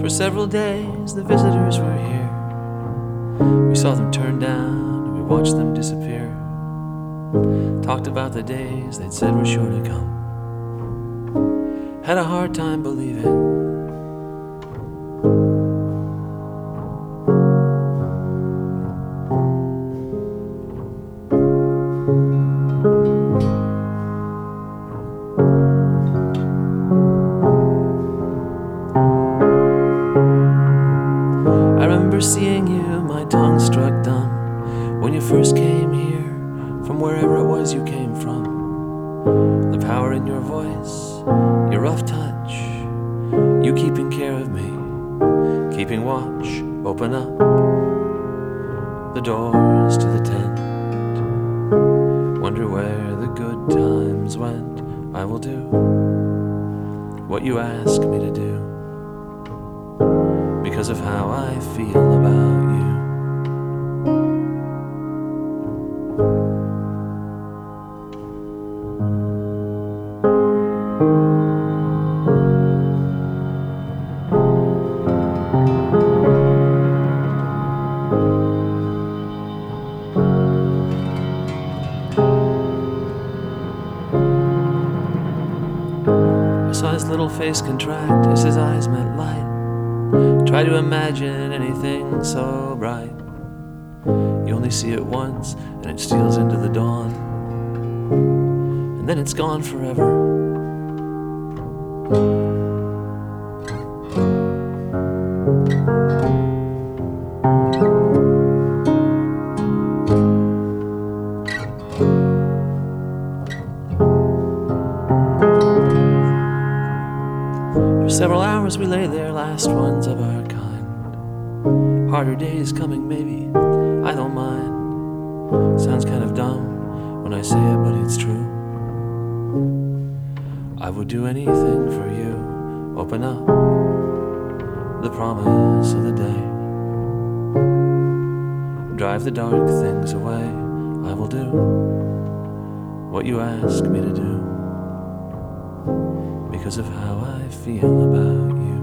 For several days the visitors were here. We saw them turn down and we watched them disappear. Talked about the days they'd said were sure to come. Had a hard time believing. I remember seeing you, my tongue struck dumb, when you first came here, from wherever it was you came from. The power in your voice, your rough touch, you keeping care of me, keeping watch. Open up the doors to the tent. Wonder where the good times went. I will do what you ask me to do, because of how I feel about you. I saw his little face contract as his eyes met light. Try to imagine anything so bright. You only see it once and it steals into the dawn, and then it's gone forever. For several hours we lay there, last ones of our kind. Harder days coming, maybe, I don't mind. Sounds kind of dumb when I say it, but it's true. I would do anything for you. Open up the promise of the day. Drive the dark things away. I will do what you ask me to do, because of how I feel about you.